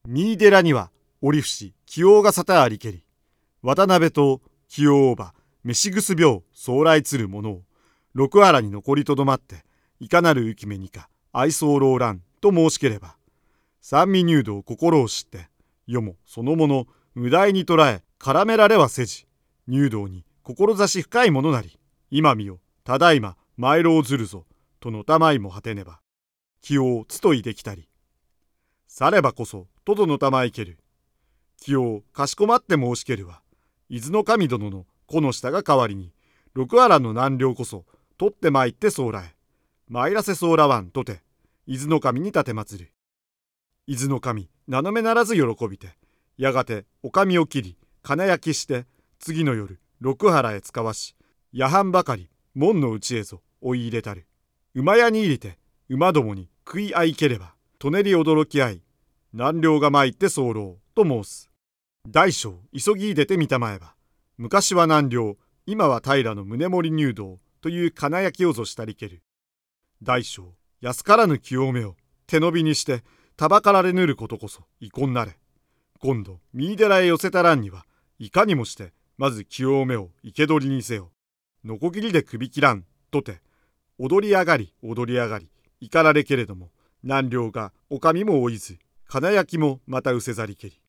三井寺には折伏清が沙汰ありけり、渡辺と清ば飯ぐす病将来つる者を六原に残りとどまっていかなる浮き目にか愛想老乱と申しければ、三味入道心を知って世もそのもの無題に捉え絡められはせじ、入道に志深いものなり、今見よただいま参ろうずるぞとのたまいも果てねば、清をつといできたりさればこそとどのたまいける。清をかしこまって申しけるは、伊豆の神殿の子の下が代わりに六原の南陵こそ取ってまいってそうらえ、参らせそうらわんとて伊豆の神に立てまつる。伊豆の神名の目ならず喜びて、やがてお上を切り金焼きして次の夜六原へ使わし、夜半ばかり門の内へぞ追い入れたる。馬屋に入りて馬どもに食い合いければ、とねり驚き合い南陵が参って候と申す。大将急ぎ出てみたまえば、昔は南陵今は平の宗盛入道という金焼きをぞしたりける。大将安からぬ清めを手伸びにしてたばかられぬることこそ遺恨なれ。今度三井寺へ寄せたらんには、いかにもしてまず清めを生け捕りにせよ。のこぎりで首切らんとて踊り上がり怒られけれども、南陵がお上も追いず金焼きもまたうせざりけり。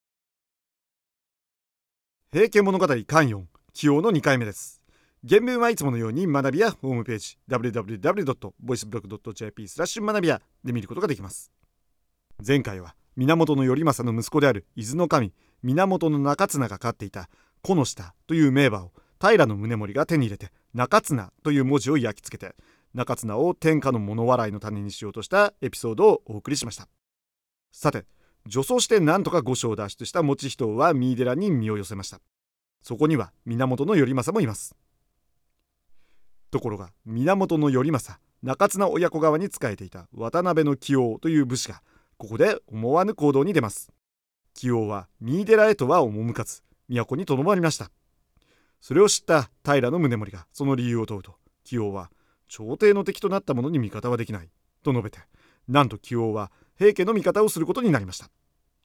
平家物語巻4清の2回目です。原文はいつものように学びやホームページ www.voiceblog.jp/学びやで見ることができます。前回は源頼政の息子である伊豆の神源中綱が飼っていた子の下という名馬を平宗盛が手に入れて中綱という文字を焼き付けて、中綱を天下の物笑いの種にしようとしたエピソードをお送りしました。さて、助走してなんとか御所を脱出した以仁は三井寺に身を寄せました。そこには源頼政もいます。ところが源頼政中綱親子側に仕えていた渡辺の清という武士がここで思わぬ行動に出ます。清は三井寺へとは赴かず都にとどまりました。それを知った平宗盛がその理由を問うと、清は朝廷の敵となった者に味方はできないと述べて、なんと清は平家の味方をすることになりました。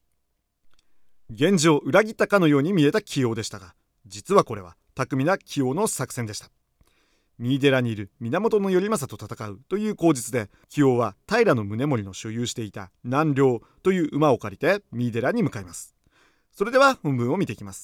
現状裏切ったかのように見えた清でしたが、実はこれは巧みな清の作戦でした。三井寺にいる源頼政と戦うという口実で、清は平宗盛の所有していた南陵という馬を借りて三井寺に向かいます。それでは本文を見ていきます。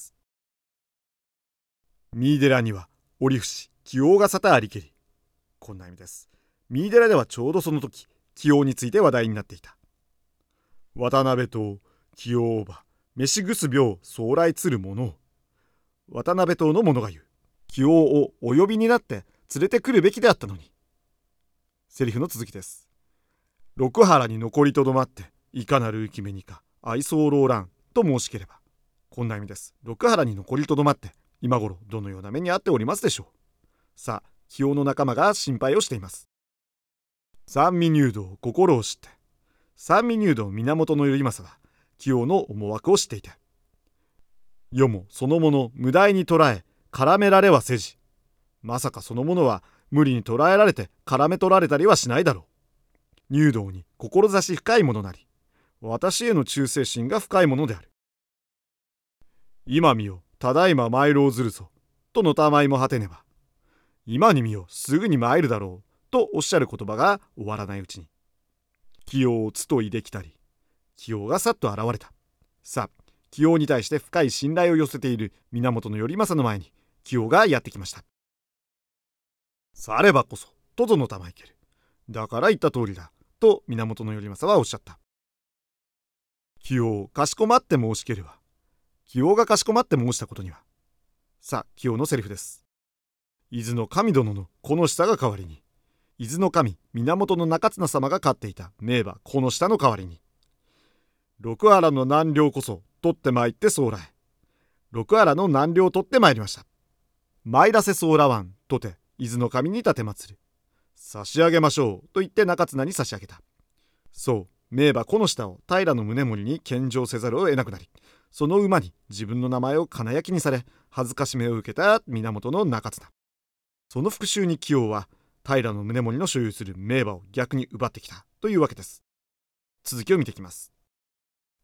三井寺には折伏清が沙汰ありけり。こんな意味です。三井寺ではちょうどその時、清について話題になっていた。渡辺と清ば飯ぐす病将来つる者を、渡辺党の者が言う。清をお呼びになって連れてくるべきであったのに。セリフの続きです。六原に残りとどまっていかなる浮き目にか愛想老乱と申しければ、こんな意味です。六原に残りとどまって今頃どのような目に遭っておりますでしょう。さあ、清の仲間が心配をしています。三味入道心を知って、三味入道源頼政は清の思惑を知っていて、世もそのもの無題に捉え絡められはせじ、まさかそのものは無理に捉えられて絡め取られたりはしないだろう。入道に志深いものなり、私への忠誠心が深いものである。今見よただいま参ろうずるぞとのたまいも果てねば、今に見よすぐに参るだろうとおっしゃる言葉が終わらないうちに、清をつといできたり、清がさっと現れた。さあ、清に対して深い信頼を寄せている源頼政の前に清がやってきました。さればこそとぞのたまいける。だから言った通りだと源頼政はおっしゃった。清をかしこまって申しけるわ。清がかしこまって申したことには、さあ清のセリフです。伊豆の神殿のこの下が代わりに、伊豆の神源中綱様が飼っていた名馬この下の代わりに、六原の南陵こそ取ってまいってそうらえ、六原の南陵を取ってまいりました。参らせそうらわんとて伊豆の神に立てまつる。差し上げましょうと言って中綱に差し上げた。そう、名馬この下を平宗盛に献上せざるを得なくなり、その馬に自分の名前を金焼きにされ恥ずかしめを受けた源中綱。その復讐に清は平宗盛の所有する名馬を逆に奪ってきたというわけです。続きを見ていきます。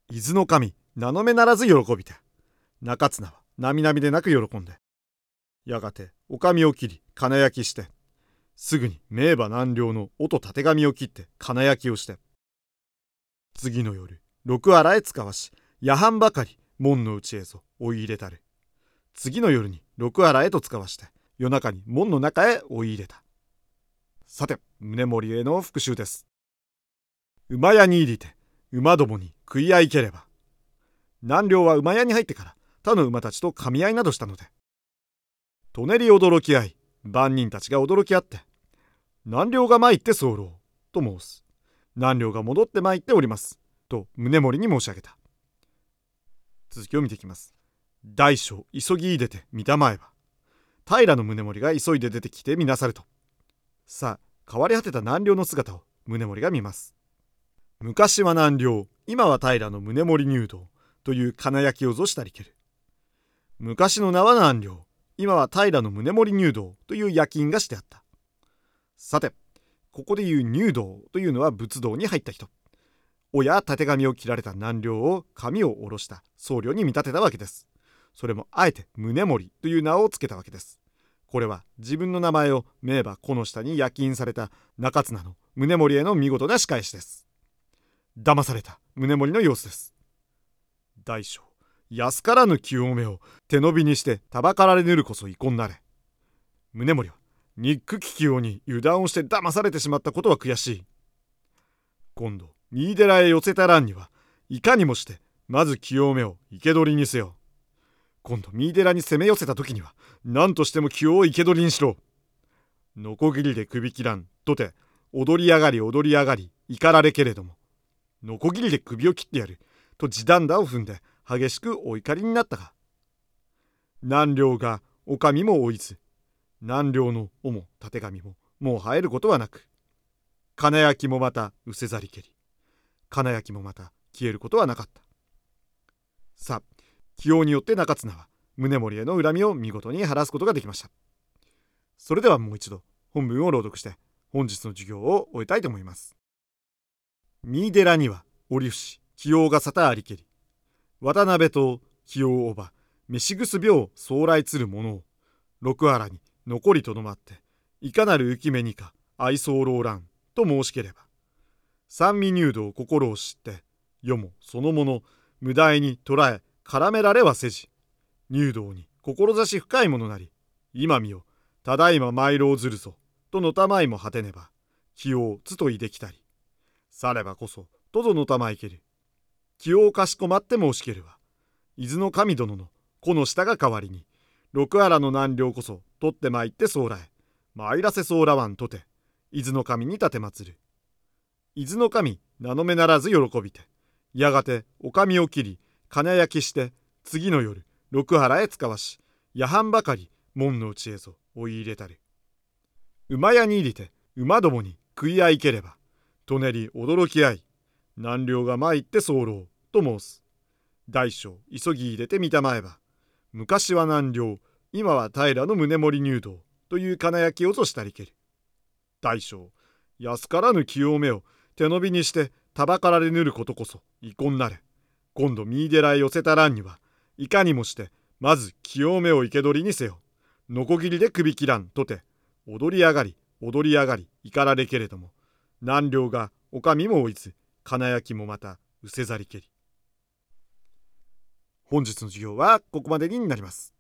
伊豆の神名の目ならず喜びて、中綱はなみなみでなく喜んで、やがてお上を切り金焼きして、すぐに名馬南陵の音たてがみを切って金焼きをして、次の夜六荒へ使わし、夜半ばかり門の内へぞ追い入れたる。次の夜に六荒へと使わして、夜中に門の中へ追い入れた。さて宗盛への復習です。馬屋に入りて馬どもに食い合いければ、南陵は馬屋に入ってから他の馬たちと噛み合いなどしたので、とねり驚き合い、万人たちが驚き合って、南陵が参って候と申す。南陵が戻って参っておりますと宗盛に申し上げた。続きを見ていきます。大将急ぎ出て見たまえば、平宗盛が急いで出てきて見なさると、さあ変わり果てた南陵の姿を宗盛が見ます。昔は南陵、今は平宗盛入道という金焼きをぞしたりける。昔の名は南陵、今は平宗盛入道という焼き印がしてあった。さてここでいう入道というのは仏道に入った人。親たてがみを切られた南陵を髪を下ろした僧侶に見立てたわけです。それもあえて宗盛という名をつけたわけです。これは自分の名前を名馬この下に焼き印された中綱の宗盛への見事な仕返しです。騙された宗盛の様子です。大将、安からぬ清めを手のびにしてたばかられぬるこそ遺恨なれ。宗盛は憎き清に油断をして騙されてしまったことは悔しい。今度三井寺へ寄せたらんにはいかにもしてまず清めを生け捕りにせよ。今度三井寺に攻め寄せた時には何としても清を生け捕りにしろ。のこぎりで首切らんとて踊り上がり怒られけれども、のこぎりで首を切ってやると地団打を踏んで激しくお怒りになったが、南陵がお上も追いず、南陵の尾もたてがみももう生えることはなく、金焼きもまたうせざりけり、金焼きもまた消えることはなかった。さあ起用によって中綱は宗盛への恨みを見事に晴らすことができました。それではもう一度本文を朗読して本日の授業を終えたいと思います。三井寺には折伏起用が沙汰ありけり、渡辺と起用おば飯ぐす病総来つる者を六原に残りとどまって、いかなる浮目にか愛想老乱と申しければ、三味入道心を知って世もそのもの無題に捉え絡められはせじ、入道に志深いものなり、今見よただいま参ろうずるぞとのたまいも果てねば、気をつといできたりさればこそとぞのたまいける。気をかしこまって申しけるは、伊豆の神殿のこの下が代わりに六原の南陵こそ取ってまいってそうらえ参らせそうらわんとて、伊豆の神に立てまつる。伊豆の神名の目ならず喜びて、やがてお上を切り金焼きして、次の夜六原へ使わし、夜半ばかり門の内へぞ追い入れたる。馬屋に入りて馬どもに食い合いければ、とねり驚き合い、南陵が参って候と申す。大将急ぎ入れて見たまえば、昔は南陵、今は平宗盛入道という金焼きをぞしたりける。大将、安からぬ清めを手のびにしてたばかられぬることこそ遺恨なれ。今度三井寺へ寄せたらんにはいかにもしてまず清めを生け捕りにせよ。のこぎりで首切らんとて踊り上がり怒られけれども、南陵がお上も追いつ、金焼きもまたうせざりけり。本日の授業はここまでになります。